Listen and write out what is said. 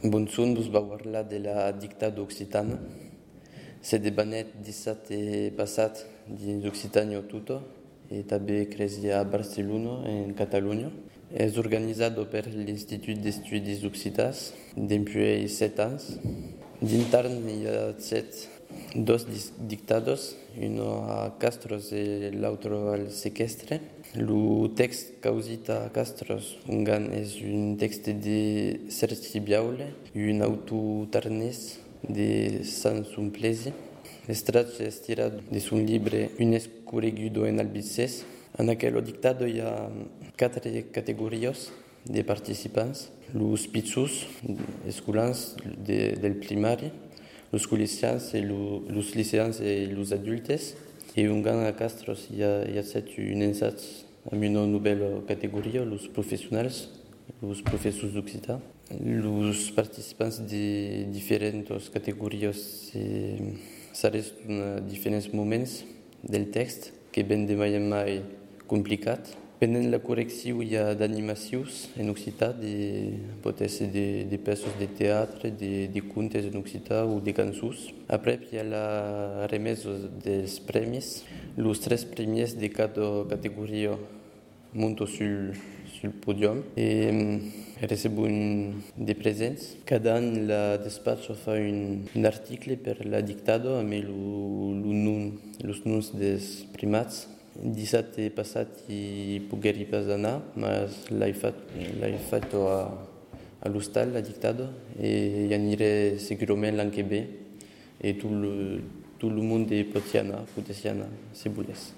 Bonsoon, vos va parlar de la dictadura occitana. Se debanet dissabte passat dins Occitània tutto e també creixia a Barcelona, en Catalunya. És organitzat per l'Institut d'Estudis Occitans depuis 7 anys. D'intern hi ha dos dictadors, uno a Castros e l'altro al sequestre. El text causit a Castros ungan és un text de Sergi Biaule, un autor tarnès de Sant Sumplesi. L'extrait és tirat de son llibre Un escorregudo en Albices. En aquell dictado hi ha 4 categories de participants. Los pizzos, escolans del primari, los col·legians, los liceans i los adultes. Et ungan a Castros hi ha un ensaig amb una nouvelle categoria, los professionals, los professors d'occità. Los participants de diferents categories s'arresten a diferents moments del text que ven de mai complicat. Pendent la correcció hi ha d'animacions en occità, pot ser de peces de teatre, de contes en occità o de cançons. Après, hi ha la remesa dels premis. Los 3 premiers de cada categoria monten sul podium et recebunt de presents. Cada any la despatxa fa un article per la dictado amb els noms dels primats. Dissabte passat hi pogueri pas anar, ma l'he fet a l'hostal, la dictado, i hi aniré segurament l'any que ve. I tot el món pot hi anar, si volés.